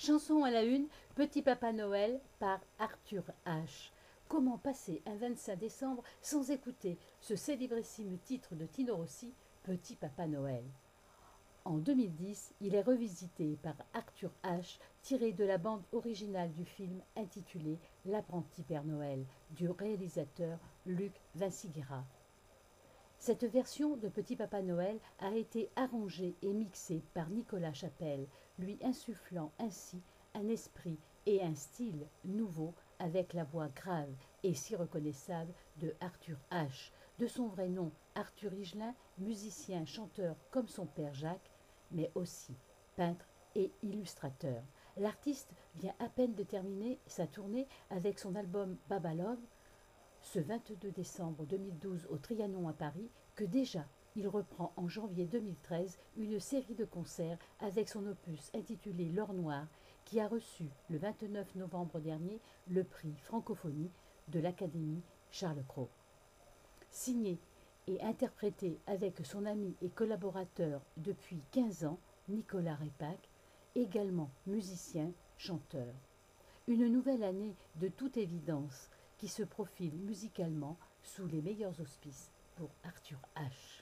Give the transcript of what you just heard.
Chanson à la une, Petit Papa Noël par Arthur H. Comment passer un 25 décembre sans écouter ce célébrissime titre de Tino Rossi, Petit Papa Noël? En 2010, il est revisité par Arthur H, tiré de la bande originale du film intitulé L'apprenti Père Noël du réalisateur Luc Vinciguerra. Cette version de Petit Papa Noël a été arrangée et mixée par Nicolas Chappelle, lui insufflant ainsi un esprit et un style nouveaux avec la voix grave et si reconnaissable de Arthur H, de son vrai nom Arthur Higelin, musicien, chanteur comme son père Jacques, mais aussi peintre et illustrateur. L'artiste vient à peine de terminer sa tournée avec son album Baba Love, ce 22 décembre 2012 au Trianon à Paris, que déjà il reprend en janvier 2013 une série de concerts avec son opus intitulé L'Or Noir, qui a reçu le 29 novembre dernier le prix Francophonie de l'Académie Charles Cros. Signé et interprété avec son ami et collaborateur depuis 15 ans, Nicolas Repac, également musicien, chanteur. Une nouvelle année de toute évidence qui se profile musicalement sous les meilleurs auspices pour Arthur H.